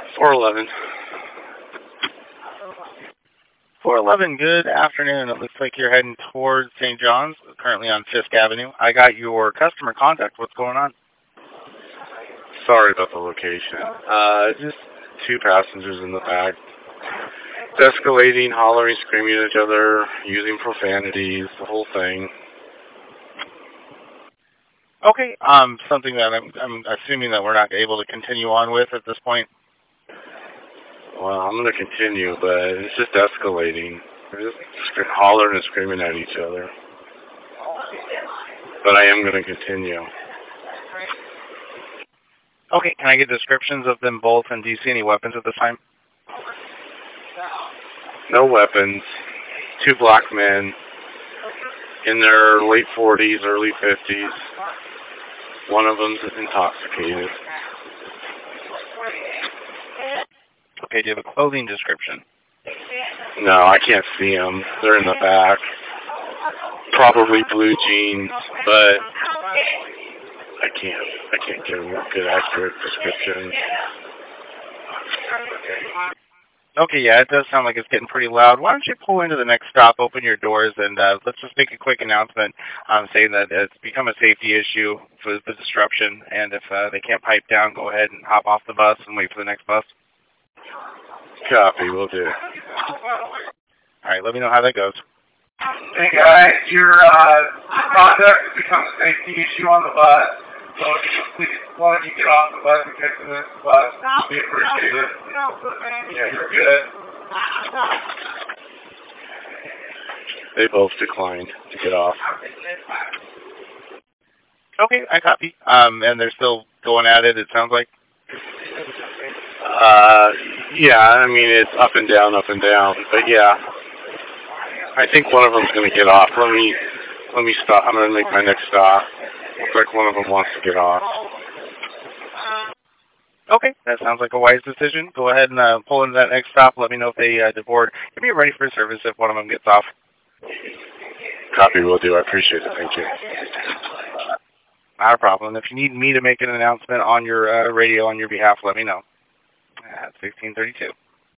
411. 411, good afternoon. It looks like you're heading towards St. John's, currently on Fisk Avenue. I got your customer contact. What's going on? Sorry about the location. Just two passengers in the back. It's escalating, hollering, screaming at each other, using profanities, the whole thing. Okay, something that I'm assuming that we're not able to continue on with at this point. Well, I'm going to continue, but it's just escalating. They're just hollering and screaming at each other. But I am going to continue. Okay, can I get descriptions of them both, and do you see any weapons at this time? No weapons. Two black men in their late 40s, early 50s. One of them's intoxicated. Okay, do you have a clothing description? No, I can't see them. They're in the back. Probably blue jeans, but I can't give them a good, accurate description. Okay, yeah, it does sound like it's getting pretty loud. Why don't you pull into the next stop, open your doors, and let's just make a quick announcement saying that it's become a safety issue for the disruption, and if they can't pipe down, go ahead and hop off the bus and wait for the next bus. Copy, will do. All right, let me know how that goes. Hey guys, your contact becomes a safety issue on the bus, so please, why don't you get off the bus and get to the next bus? We appreciate it. Yeah, you're good. They both declined to get off. Okay, I copy. And they're still going at it, it sounds like? Yeah, I mean, it's up and down, but yeah. I think one of them's going to get off. Let me stop. I'm going to make my next stop. Looks like one of them wants to get off. Okay, that sounds like a wise decision. Go ahead and pull into that next stop. Let me know if they deboard. Get me ready for service if one of them gets off. Copy, will do. I appreciate it. Thank you. Not a problem. If you need me to make an announcement on your radio on your behalf, let me know. At 1632.